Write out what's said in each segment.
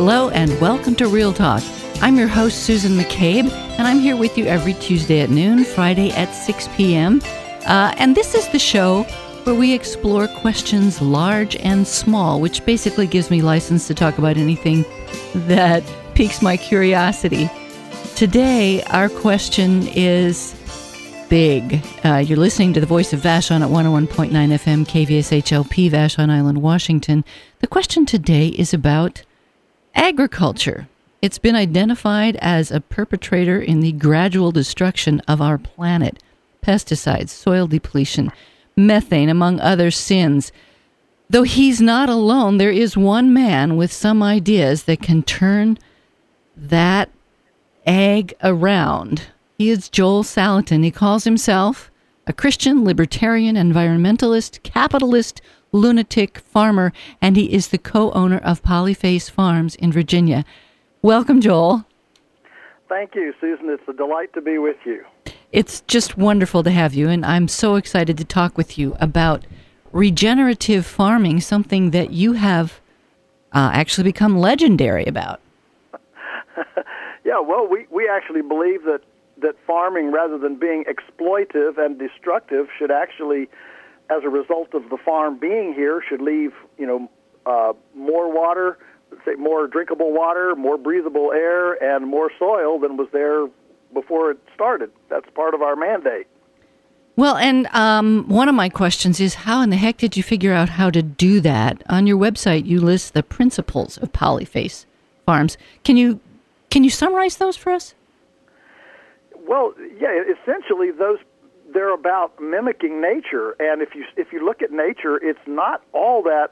Hello and welcome to Real Talk. I'm your host, Susan McCabe, and I'm here with you every Tuesday at noon, Friday at 6 p.m. And this is the show where we explore questions large and small, which basically gives me license to talk about anything that piques my curiosity. Today, our question is big. You're listening to the voice of Vashon at 101.9 FM, KVSHLP, Vashon Island, Washington. The question today is about agriculture. It's been identified as a perpetrator in the gradual destruction of our planet. Pesticides, soil depletion, methane, among other sins. Though he's not alone, there is one man with some ideas that can turn that ag around. He is Joel Salatin. He calls himself a Christian, libertarian, environmentalist, capitalist, lunatic farmer, and he is the co-owner of Polyface Farms in Virginia. Welcome, Joel. Thank you, Susan. It's a delight to be with you. It's just wonderful to have you, and I'm so excited to talk with you about regenerative farming, something that you have actually become legendary about. Yeah, well, we actually believe that farming, rather than being exploitive and destructive, should actually, as a result of the farm being here, should leave, more water, say more drinkable water, more breathable air, and more soil than was there before it started. That's part of our mandate. Well, and one of my questions is, how in the heck did you figure out how to do that? On your website, you list the principles of Polyface Farms. Can you summarize those for us? Well, yeah, essentially they're about mimicking nature, and if you look at nature, it's not all that.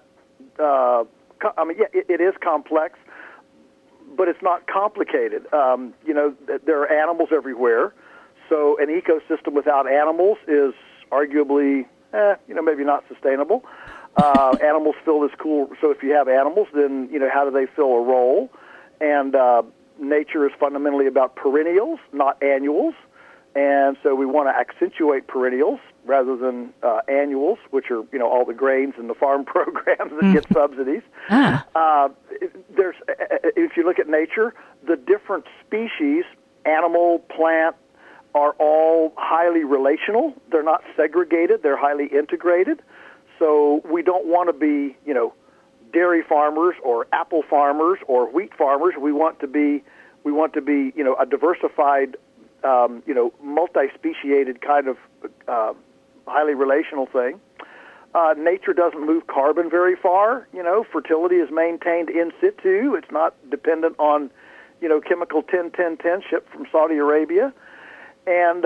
It is complex, but it's not complicated. There are animals everywhere, so an ecosystem without animals is arguably, maybe not sustainable. Animals fill this cool. So if you have animals, then how do they fill a role? And nature is fundamentally about perennials, not annuals. And so we want to accentuate perennials rather than annuals, which are, all the grains and the farm programs that get subsidies. If you look at nature, the different species, animal, plant, are all highly relational. They're not segregated. They're highly integrated. So we don't want to be, dairy farmers or apple farmers or wheat farmers. We want to be, a diversified, multi-speciated kind of highly relational thing. Nature doesn't move carbon very far. Fertility is maintained in situ. It's not dependent on, chemical 10-10-10 shipped from Saudi Arabia, and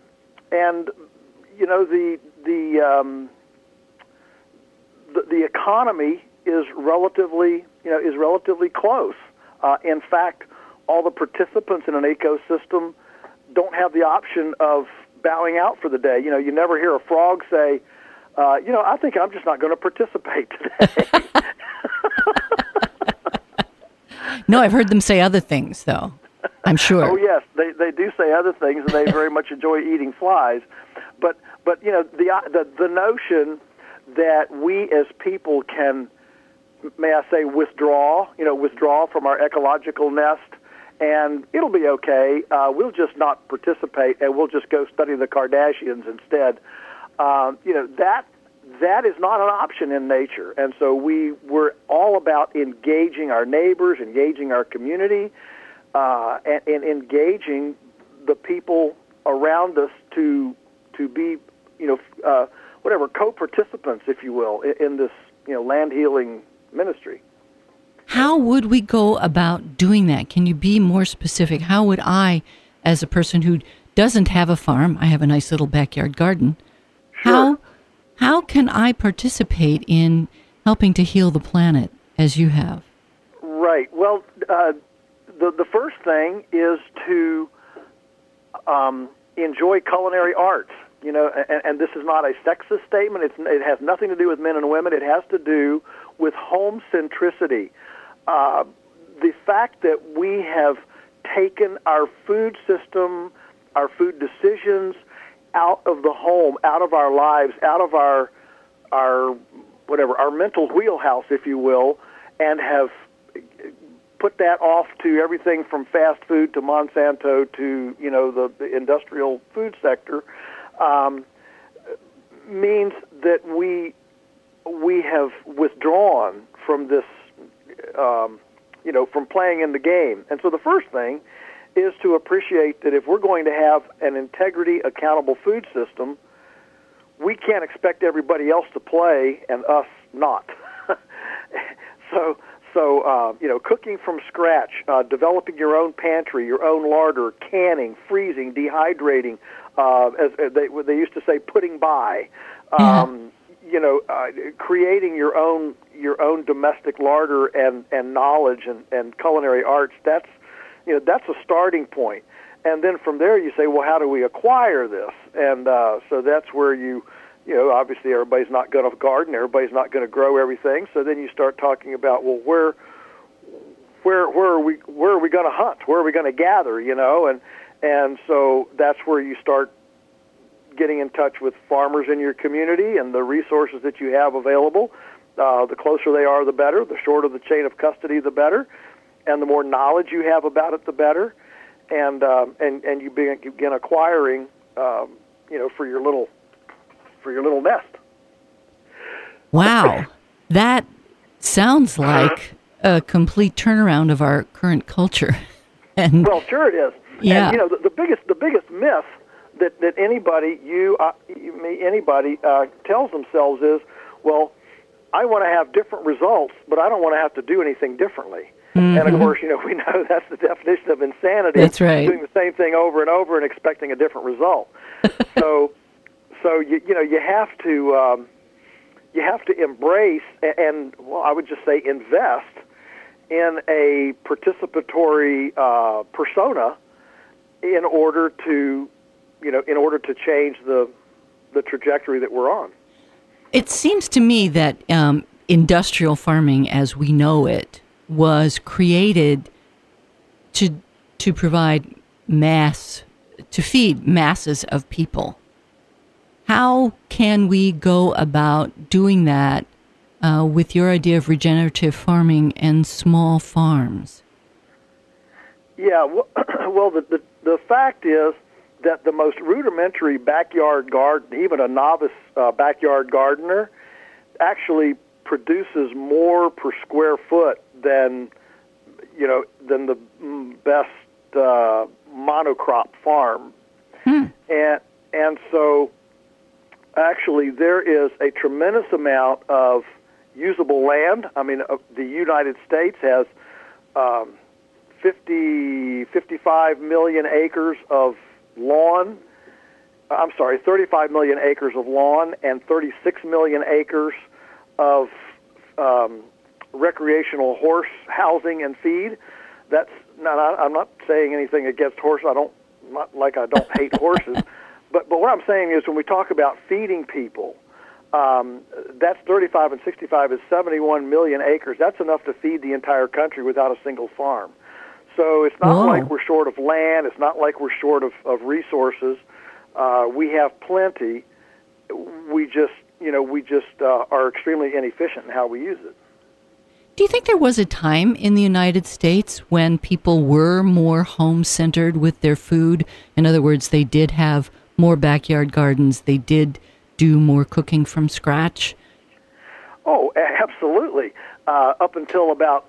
the economy is relatively close. In fact, all the participants in an ecosystem don't have the option of bowing out for the day. You never hear a frog say, I think I'm just not going to participate today. No, I've heard them say other things, though, I'm sure. Oh, yes, they do say other things, and they very much enjoy eating flies. But the notion that we as people can, may I say, withdraw from our ecological nest, and it'll be okay. We'll just not participate, and we'll just go study the Kardashians instead. That is not an option in nature. And so we're all about engaging our neighbors, engaging our community, and engaging the people around us to be, co-participants, if you will, in this, land healing ministry. How would we go about doing that? Can you be more specific? How would I, as a person who doesn't have a farm, I have a nice little backyard garden, Sure. How can I participate in helping to heal the planet as you have? Right. Well, the first thing is to enjoy culinary arts. And this is not a sexist statement. It has nothing to do with men and women. It has to do with home centricity. The fact that we have taken our food system, our food decisions out of the home, out of our lives, out of our mental wheelhouse, if you will, and have put that off to everything from fast food to Monsanto to, the industrial food sector, means that we have withdrawn from this, from playing in the game. And so the first thing is to appreciate that if we're going to have an integrity accountable food system, we can't expect everybody else to play and us not. So cooking from scratch, developing your own pantry, your own larder, canning, freezing, dehydrating, as they used to say, putting by, creating your own domestic larder and knowledge and culinary arts. That's a starting point. And then from there you say, well, how do we acquire this? And so that's where obviously everybody's not going to garden, everybody's not going to grow everything. So then you start talking about, well, where are we going to hunt? Where are we going to gather? And so that's where you start getting in touch with farmers in your community and the resources that you have available. The closer they are, the better. The shorter the chain of custody, the better. And the more knowledge you have about it, the better. And you begin acquiring, for your little nest. Wow, that sounds like a complete turnaround of our current culture. And well, sure it is. Yeah. And the biggest myth that anybody, anybody tells themselves is, well, I want to have different results, but I don't want to have to do anything differently. Mm-hmm. And of course, we know that's the definition of insanity. That's right. Doing the same thing over and over and expecting a different result. So you have to embrace and I would just say invest in a participatory persona in order to change the trajectory that we're on. It seems to me that industrial farming, as we know it, was created to provide to feed masses of people. How can we go about doing that with your idea of regenerative farming and small farms? Yeah, well, the fact is that the most rudimentary backyard garden, even a novice backyard gardener, actually produces more per square foot than the best monocrop farm. And so actually there is a tremendous amount of usable land. I mean, the United States has 55 million acres of lawn. 35 million acres of lawn and 36 million acres of recreational horse housing and feed. I'm not saying anything against horses. I don't hate horses. But what I'm saying is when we talk about feeding people, that's 35 and 65 is 71 million acres. That's enough to feed the entire country without a single farm. So it's not like we're short of land. It's not like we're short of resources. We have plenty. We just are extremely inefficient in how we use it. Do you think there was a time in the United States when people were more home-centered with their food? In other words, they did have more backyard gardens. They did do more cooking from scratch. Oh, absolutely. Up until about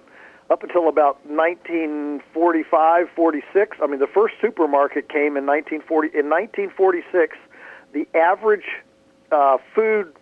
1945, 46. I mean, the first supermarket came in 1940. In 1946, the average food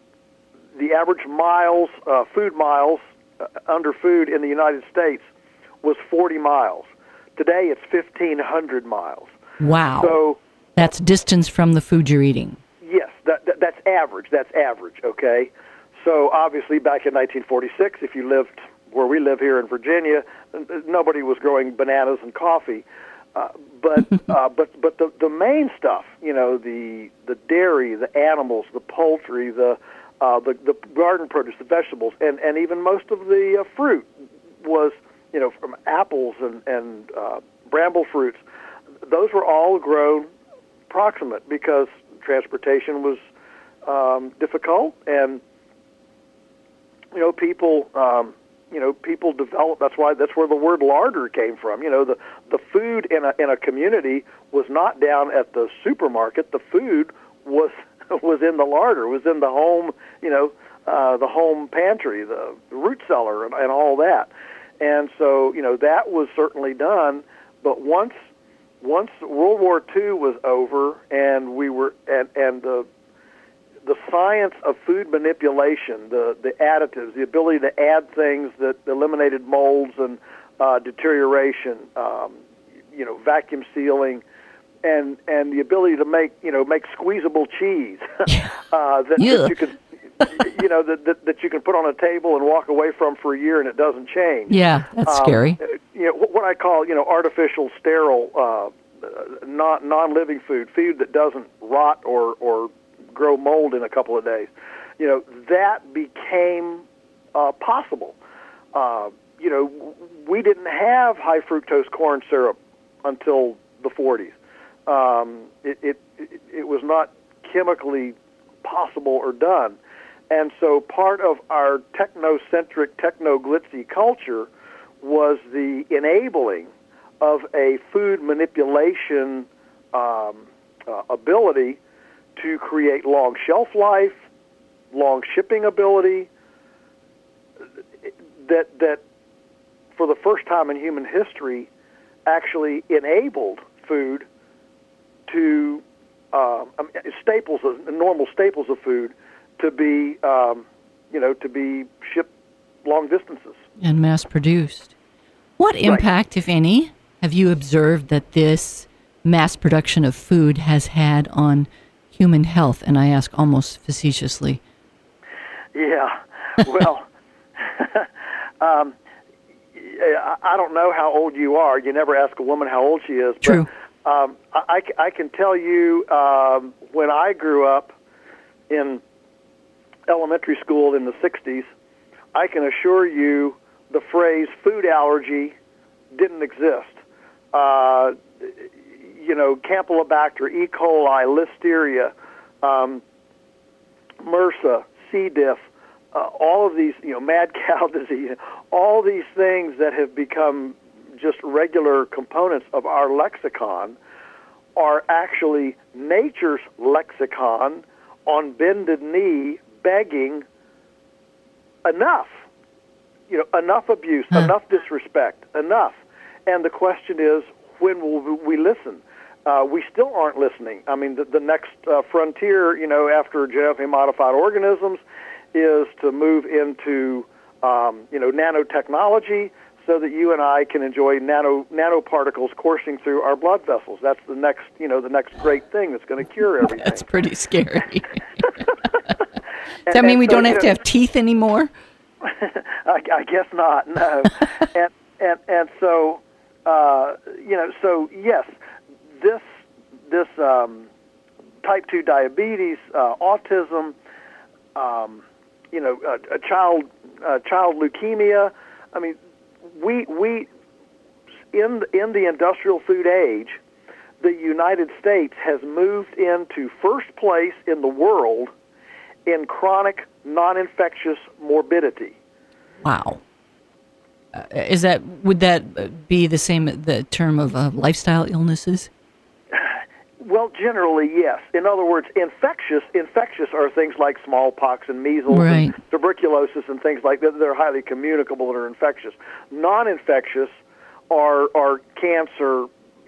miles under food in the United States was 40 miles. Today, it's 1,500 miles. Wow. So that's distance from the food you're eating. Yes, that's average. That's average, okay? So obviously back in 1946, if you lived where we live here in Virginia, nobody was growing bananas and coffee. But the main stuff, the dairy, the animals, the poultry, the garden produce, the vegetables, and even most of the fruit was, from apples and bramble fruits. Those were all grown proximate because transportation was difficult, and people people developed. That's where the word larder came from. The food in a community was not down at the supermarket. The food was in the larder, was in the home, the home pantry, the root cellar, and all that. And so, that was certainly done. But once World War II was over, and we were, and the science of food manipulation, the additives, the ability to add things that eliminated molds and deterioration, vacuum sealing, and the ability to make squeezable cheese that you could that you can put on a table and walk away from for a year and it doesn't change. Yeah, that's scary. What I call artificial, sterile, non-living food that doesn't rot or grow mold in a couple of days. That became possible. We didn't have high fructose corn syrup until the 40s. It was not chemically possible or done. And so part of our technocentric, techno-glitzy culture was the enabling of a food manipulation ability to create long shelf life, long shipping ability, that for the first time in human history actually enabled food to normal staples of food to be to be shipped long distances and mass produced. What impact, if any, have you observed that this mass production of food has had on human health? And I ask almost facetiously. Yeah, well, I don't know how old you are. You never ask a woman how old she is. True. But I can tell you when I grew up in elementary school in the 60s, I can assure you the phrase food allergy didn't exist. Campylobacter, E. coli, Listeria, MRSA, C. diff, all of these, mad cow disease, all these things that have become just regular components of our lexicon are actually nature's lexicon on bended knee begging enough, enough abuse, enough disrespect, enough. And the question is, when will we listen? We still aren't listening. I mean, the next frontier, after genetically modified organisms is to move into, nanotechnology so that you and I can enjoy nanoparticles coursing through our blood vessels. That's the next great thing that's going to cure everything. That's pretty scary. Does that mean we don't have to have teeth anymore? I guess not. No. and so so yes, this type 2 diabetes, autism, a child leukemia. I mean, we in the industrial food age, the United States has moved into first place in the world in chronic non-infectious morbidity. Wow. Would that be the same, the term of lifestyle illnesses? Well, generally, yes. In other words, infectious are things like smallpox and measles and tuberculosis and things like that. They're highly communicable and are infectious. Non-infectious are cancer,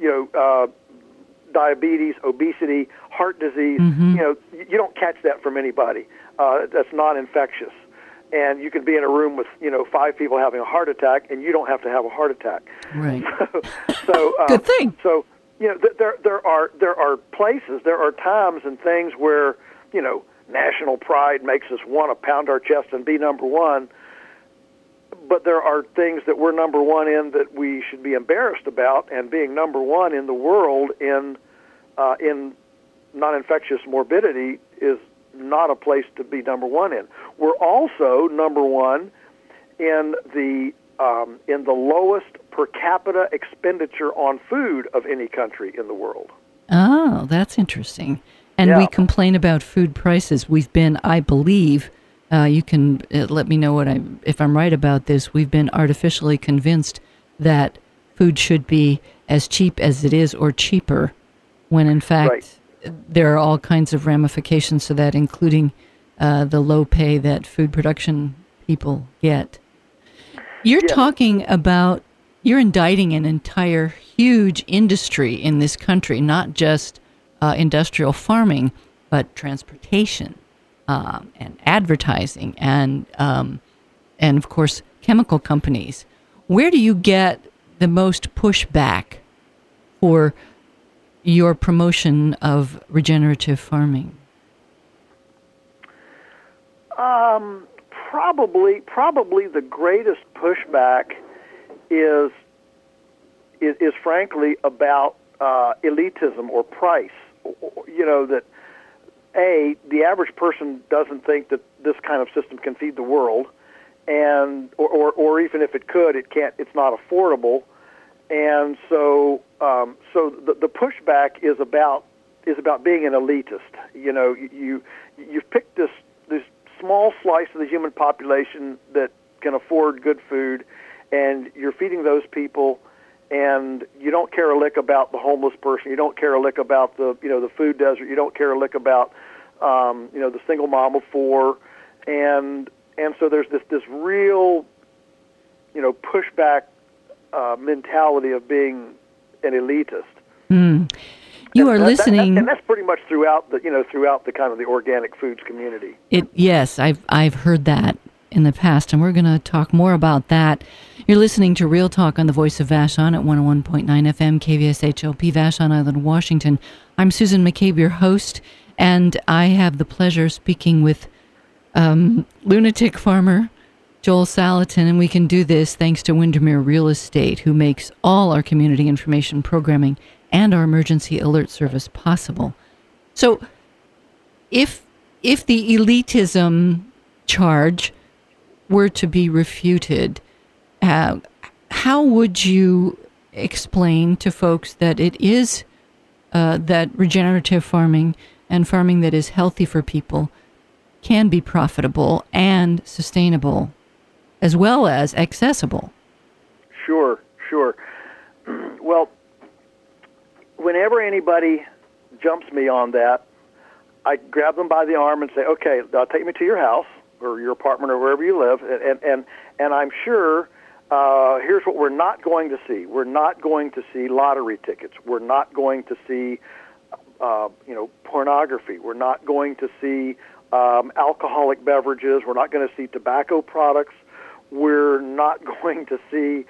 diabetes, obesity, heart disease. Mm-hmm. You don't catch that from anybody. That's non-infectious. And you can be in a room with 5 people having a heart attack, and you don't have to have a heart attack. Right. So good thing. So there are places, there are times and things where national pride makes us want to pound our chest and be number one. But there are things that we're number one in that we should be embarrassed about, and being number one in the world in non-infectious morbidity is not a place to be number one in. We're also number one in the lowest per capita expenditure on food of any country in the world. Oh, that's interesting. And we complain about food prices. We've been, I believe, You can let me know if I'm right about this. We've been artificially convinced that food should be as cheap as it is or cheaper, when in fact there are all kinds of ramifications to that, including the low pay that food production people get. You're talking about, you're indicting an entire huge industry in this country, not just industrial farming, but transportation and advertising and of course chemical companies. Where do you get the most pushback for your promotion of regenerative farming? Probably the greatest pushback is frankly about elitism or price. You know, that the average person doesn't think that this kind of system can feed the world, and or even if it could, it can't. It's not affordable, and so the pushback is about being an elitist. You know, you've picked this small slice of the human population that can afford good food, and you're feeding those people, and you don't care a lick about the homeless person. You don't care a lick about the food desert. You don't care a lick about the single mom of four, and so there's this real pushback mentality of being an elitist. You are listening, and that's pretty much throughout the kind of the organic foods community. Yes, I've heard that in the past, and we're going to talk more about that. You're listening to Real Talk on the Voice of Vashon at 101.9 FM, KVSHLP, Vashon Island, Washington. I'm Susan McCabe, your host, and I have the pleasure of speaking with lunatic farmer Joel Salatin, and we can do this thanks to Windermere Real Estate, who makes all our community information programming and our emergency alert service possible. So if the elitism charge were to be refuted, how would you explain to folks that it is that regenerative farming and farming that is healthy for people can be profitable and sustainable as well as accessible? Sure. Well, whenever anybody jumps me on that, I grab them by the arm and say, okay, take me to your house or your apartment or wherever you live, and I'm sure here's what we're not going to see. We're not going to see lottery tickets. We're not going to see pornography. We're not going to see alcoholic beverages. We're not going to see tobacco products. We're not going to see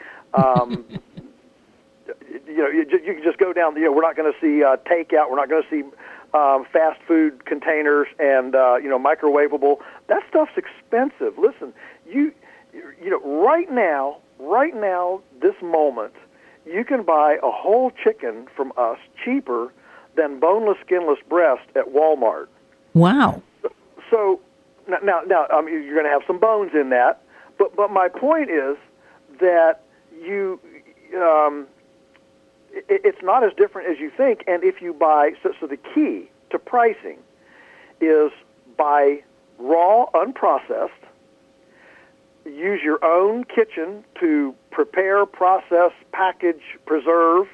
you can just go down. We're not going to see takeout. We're not going to see fast food containers and microwavable. That stuff's expensive. Listen, right now, this moment, you can buy a whole chicken from us cheaper than boneless, skinless breast at Walmart. Wow. So now, you're going to have some bones in that, but my point is that it's not as different as you think. And if you buy, so the key to pricing is buy raw, unprocessed. Use your own kitchen to prepare, process, package, preserve,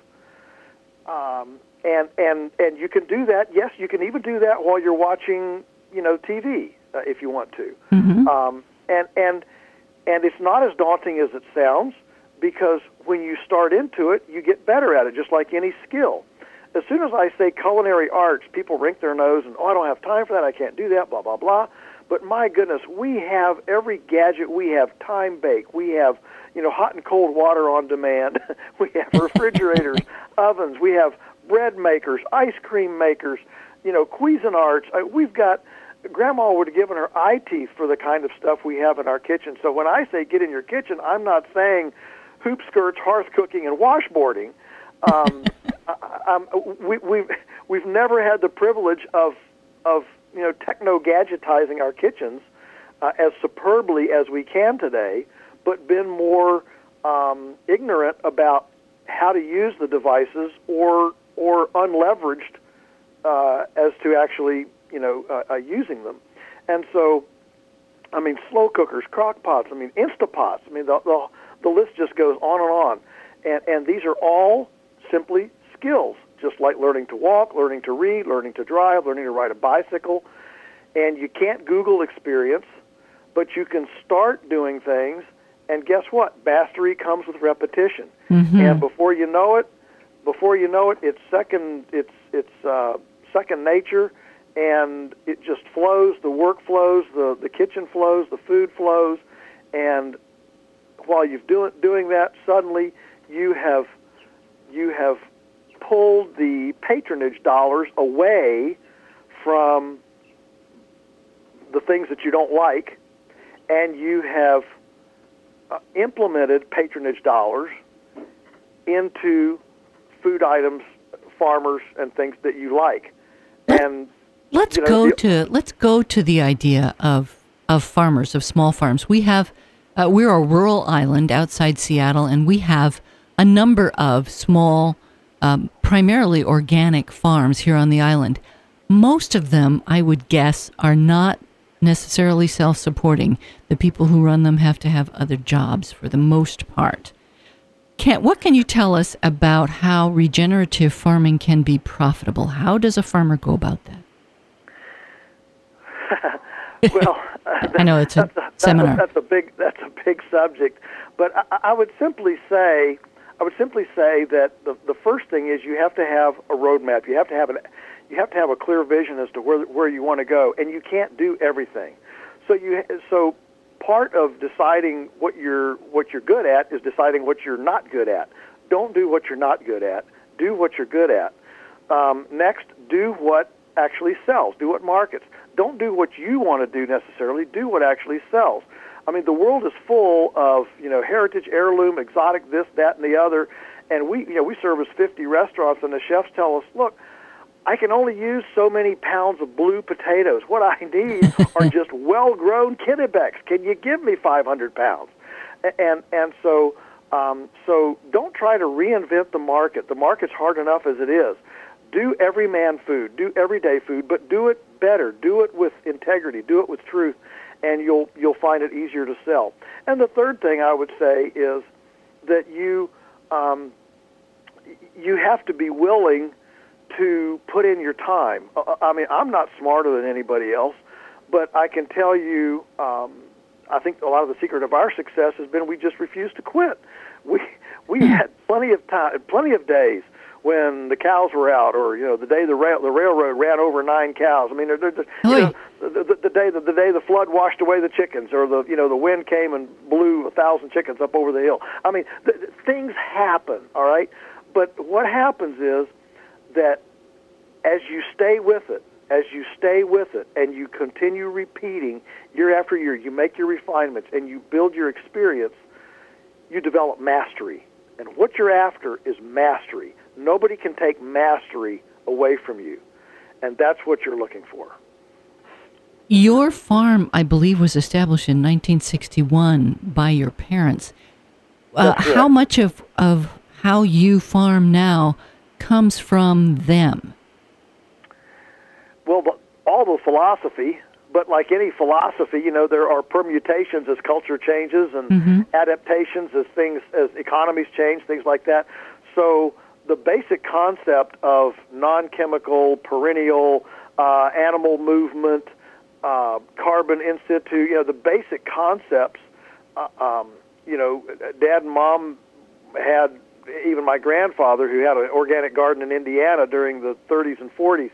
and you can do that. Yes, you can even do that while you're watching, TV if you want to. Mm-hmm. And it's not as daunting as it sounds, because when you start into it, you get better at it, just like any skill. As soon as I say culinary arts, people wrink their nose and, I don't have time for that, I can't do that, blah, blah, blah. But my goodness, we have every gadget. We have time bake. We have, hot and cold water on demand. We have refrigerators, ovens. We have bread makers, ice cream makers, Cuisinarts. We've got, Grandma would have given her eye teeth for the kind of stuff we have in our kitchen. So when I say get in your kitchen, I'm not saying hoop skirts, hearth cooking, and washboarding. We've never had the privilege of techno-gadgetizing our kitchens as superbly as we can today, but been more ignorant about how to use the devices or unleveraged as to actually using them. And so I mean, slow cookers, crock pots, I mean, Instapots. I mean, the list just goes on and on. And these are all simply skills, just like learning to walk, learning to read, learning to drive, learning to ride a bicycle. And you can't Google experience, but you can start doing things, and guess what? Mastery comes with repetition. Mm-hmm. And before you know it, it's second nature, and it just flows. The work flows, the kitchen flows, the food flows, and while you're doing that, suddenly you have pulled the patronage dollars away from the things that you don't like, and you have implemented patronage dollars into food items, farmers, and things that you like. And let's go to the idea of farmers, of small farms. We have we're a rural island outside Seattle, and we have a number of small, primarily organic farms here on the island. Most of them, I would guess, are not necessarily self-supporting. The people who run them have to have other jobs for the most part. What can you tell us about how regenerative farming can be profitable? How does a farmer go about that? Well, I know it's a seminar. That's a big subject, but I would simply say that the first thing is you have to have a roadmap. You have to have a clear vision as to where you want to go, and you can't do everything. So part of deciding what you're good at is deciding what you're not good at. Don't do what you're not good at. Do what you're good at. Next, do what actually sells. Do what markets. Don't do what you want to do necessarily. Do what actually sells. I mean, the world is full of heritage, heirloom, exotic, this, that, and the other, and we service 50 restaurants, and the chefs tell us, look, I can only use so many pounds of blue potatoes. What I need are just well-grown Kennebecks. Can you give me 500 pounds? And so don't try to reinvent the market. The market's hard enough as it is. Do everyman food, do everyday food, but do it better. Do it with integrity. Do it with truth, and you'll find it easier to sell. And the third thing I would say is that you have to be willing to put in your time. I mean, I'm not smarter than anybody else, but I can tell you, I think a lot of the secret of our success has been we just refused to quit. We had plenty of time, plenty of days when the cows were out, or the day the railroad ran over 9 cows. I mean, the day the flood washed away the chickens, or the wind came and blew 1,000 chickens up over the hill. I mean, things happen, all right. But what happens is that as you stay with it, and you continue repeating year after year, you make your refinements and you build your experience, you develop mastery. And what you're after is mastery. Nobody can take mastery away from you, and that's what you're looking for. Your farm, I believe, was established in 1961 by your parents. How much of how you farm now comes from them? Well, all the philosophy, but like any philosophy, there are permutations as culture changes and adaptations as economies change, things like that. So the basic concept of non-chemical, perennial, animal movement, carbon in situ, the basic concepts, Dad and Mom had, even my grandfather, who had an organic garden in Indiana during the 30s and 40s,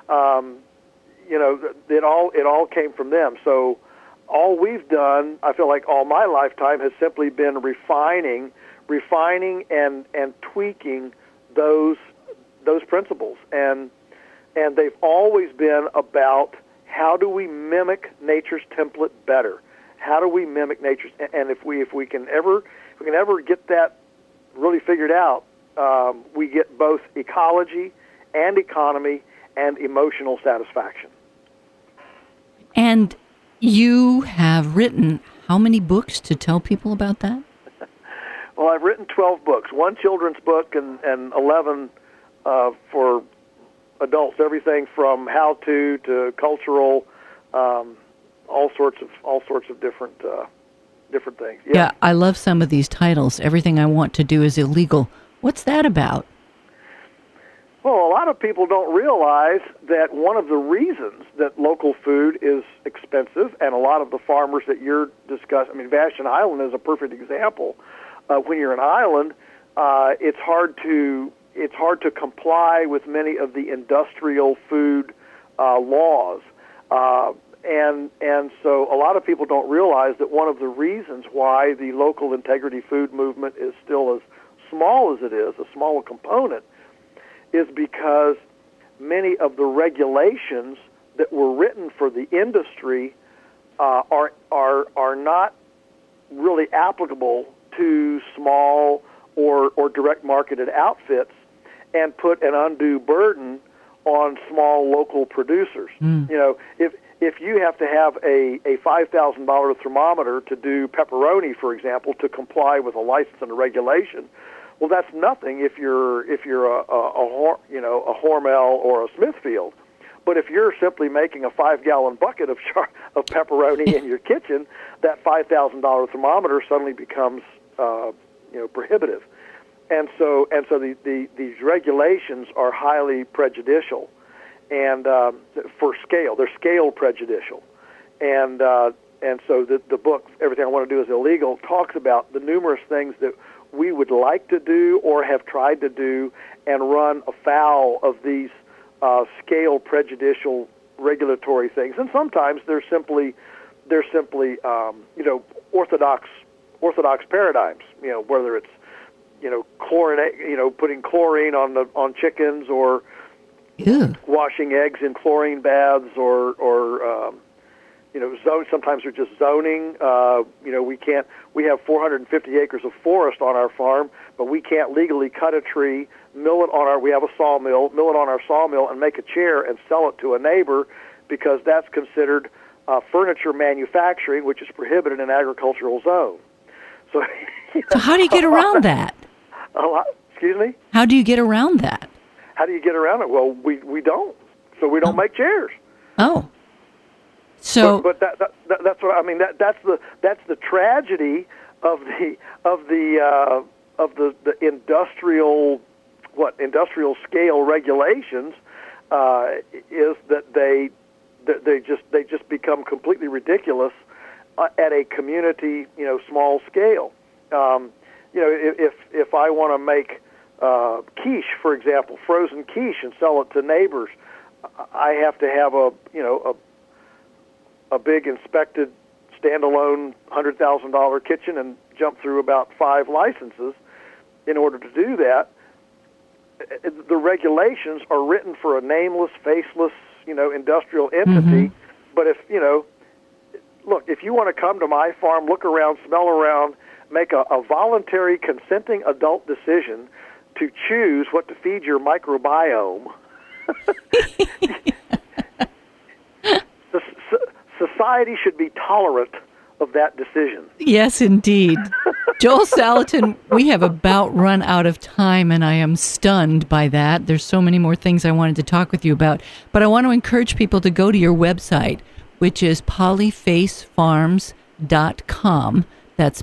it all came from them. So all we've done, I feel like all my lifetime, has simply been refining and tweaking those principles, and they've always been about how do we mimic nature's template better? How do we mimic nature's? And if we can ever get that really figured out, we get both ecology and economy and emotional satisfaction. And you have written how many books to tell people about that? Well, I've written 12 books, 1 children's book and 11 for adults, everything from how-to cultural, all sorts of different things. Yeah, I love some of these titles. Everything I Want to Do is Illegal. What's that about? Well, a lot of people don't realize that one of the reasons that local food is expensive, and a lot of the farmers that you're discussing, I mean, Vashon Island is a perfect example. When you're an island, it's hard to comply with many of the industrial food laws, and so a lot of people don't realize that one of the reasons why the local integrity food movement is still as small as it is, a small component, is because many of the regulations that were written for the industry are not really applicable to small or direct marketed outfits, and put an undue burden on small local producers. You know, if you have to have a $5,000 thermometer to do pepperoni, for example, to comply with a license and a regulation, well, that's nothing if you're a Hormel or a Smithfield. But if you're simply making a 5-gallon bucket of pepperoni in your kitchen, that $5,000 thermometer suddenly becomes prohibitive. And so these regulations are highly prejudicial, and for scale, they're scale prejudicial, and so the book Everything I Want to Do is Illegal talks about the numerous things that we would like to do or have tried to do and run afoul of these scale prejudicial regulatory things, and sometimes they're simply orthodox paradigms. You know, whether it's putting chlorine on chickens, or washing eggs in chlorine baths, or sometimes they're just zoning. We have 450 acres of forest on our farm, but we can't legally cut a tree, we have a sawmill, mill it on our sawmill and make a chair and sell it to a neighbor, because that's considered furniture manufacturing, which is prohibited in an agricultural zone. So, so how do you get around that? Excuse me? How do you get around that? How do you get around it? Well, we don't. So we don't make chairs. Oh. So, but that's what I mean. That's the tragedy of the industrial scale regulations, is that they just become completely ridiculous at a community small scale. If I want to make quiche, for example, frozen quiche, and sell it to neighbors, I have to have a big inspected standalone $100,000 kitchen and jump through about 5 licenses in order to do that. The regulations are written for a nameless, faceless, industrial entity. Mm-hmm. But if you want to come to my farm, look around, smell around, make a voluntary, consenting adult decision to choose what to feed your microbiome, society should be tolerant of that decision. Yes, indeed. Joel Salatin, we have about run out of time, and I am stunned by that. There's so many more things I wanted to talk with you about, but I want to encourage people to go to your website, which is polyfacefarms.com. That's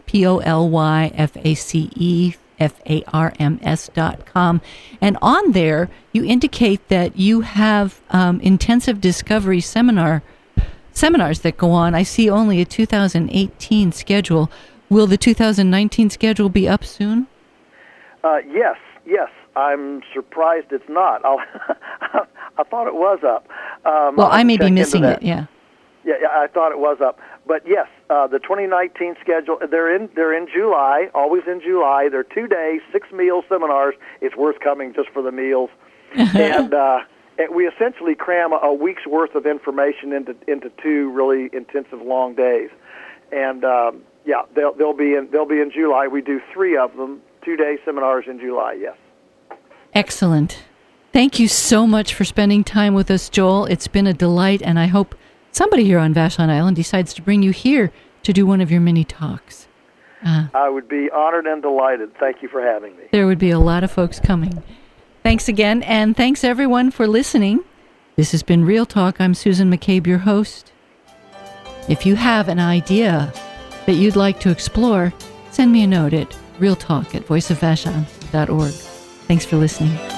POLYFACEFARMS.com. And on there, you indicate that you have intensive discovery seminars that go on. I see only a 2018 schedule. Will the 2019 schedule be up soon? Yes. I'm surprised it's not. I thought it was up. Well, I may be missing it. Yeah, I thought it was up. But yes, the 2019 schedule, they're in July, always in July. They're 2 days, 6-meal seminars. It's worth coming just for the meals. And we essentially cram a week's worth of information into 2 really intensive long days. And they'll be in July. We do 3 of them, 2-day seminars in July. Yes. Excellent. Thank you so much for spending time with us, Joel. It's been a delight, and I hope somebody here on Vashon Island decides to bring you here to do one of your mini talks. I would be honored and delighted. Thank you for having me. There would be a lot of folks coming. Thanks again, and thanks everyone for listening. This has been Real Talk. I'm Susan McCabe, your host. If you have an idea that you'd like to explore, send me a note at realtalk@voiceofvashon.org. Thanks for listening.